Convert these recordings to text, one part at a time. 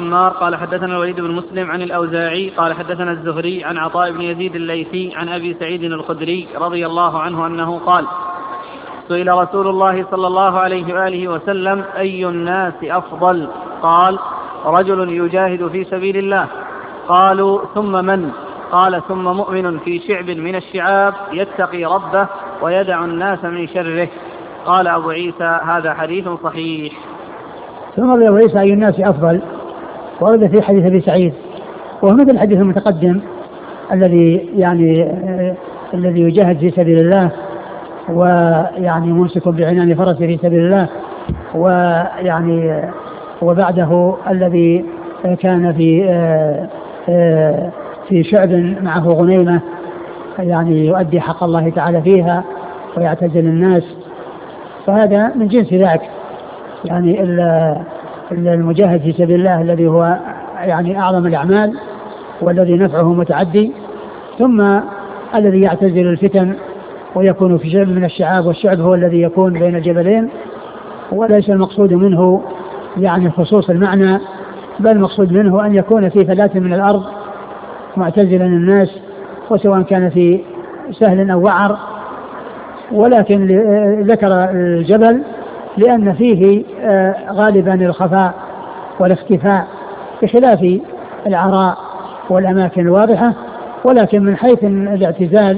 عمار قال حدثنا الوليد بن مسلم عن الأوزاعي قال حدثنا الزهري عن عطاء بن يزيد الليثي عن أبي سعيد الخدري رضي الله عنه أنه قال سئل رسول الله صلى الله عليه وآله وسلم أي الناس أفضل؟ قال رجل يجاهد في سبيل الله. قالوا ثم من؟ قال ثم مؤمن في شعب من الشعاب يتقي ربه ويدع الناس من شره. قال أبو عيسى هذا حديث صحيح. ثم قال أبو عيسى أي الناس أفضل، ورد في حديث أبي سعيد وهو مثل الحديث المتقدم الذي يجاهد في سبيل الله ويعني ممسك بعنان فرسه في سبيل الله، وبعده الذي كان في شعب معه غنيمة يعني يؤدي حق الله تعالى فيها ويعتزل الناس، فهذا من جنس ذاك يعني المجاهد في سبيل الله الذي هو يعني أعظم الأعمال والذي نفعه متعدي، ثم الذي يعتزل الفتن ويكون في شعب من الشعاب، والشعب هو الذي يكون بين الجبلين، وليس المقصود منه يعني خصوص المعنى، بل المقصود منه أن يكون في فلاة من الأرض معتزلا الناس، وسواء كان في سهل أو وعر، ولكن ذكر الجبل لأن فيه غالبا الخفاء والاختفاء بخلاف العراء والأماكن الواضحة، ولكن من حيث الاعتزال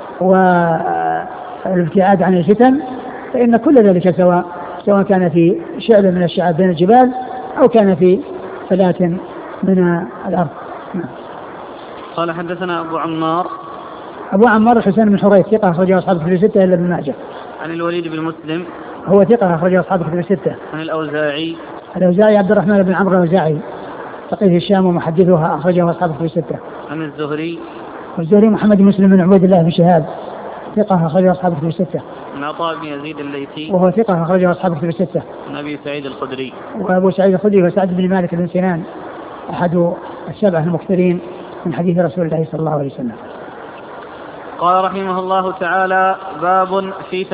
والابتعاد عن الفتن فإن كل ذلك سواء كان في شعب من الشعاب بين الجبال أو كان في فلاة من الأرض. قال حدثنا أبو عمار الحسين بن حريث ثقة أخرجه أصحاب الكتب الستة إلا ابن ماجه. عن الوليد بن مسلم هو ثقة أخرجه أصحاب الكتب الستة. عن الأوزاعي عبد الرحمن بن عمرو الأوزاعي فقيه الشام ومحدثها أخرجه أصحاب الكتب الستة. عن الزهري محمد بن مسلم بن عبيد الله بن شهاب ثقة أخرجه أصحاب الكتب الستة. عن عطاء بن يزيد الليثي وهو ثقة أخرجه أصحاب الكتب الستة. عن أبي سعيد الخدري وأبو سعيد الخدري وسعد بن مالك بن سنان أحد السبعة المكثرين من حديث رسول الله صلى الله عليه وسلم. قال رحمه الله تعالى باب في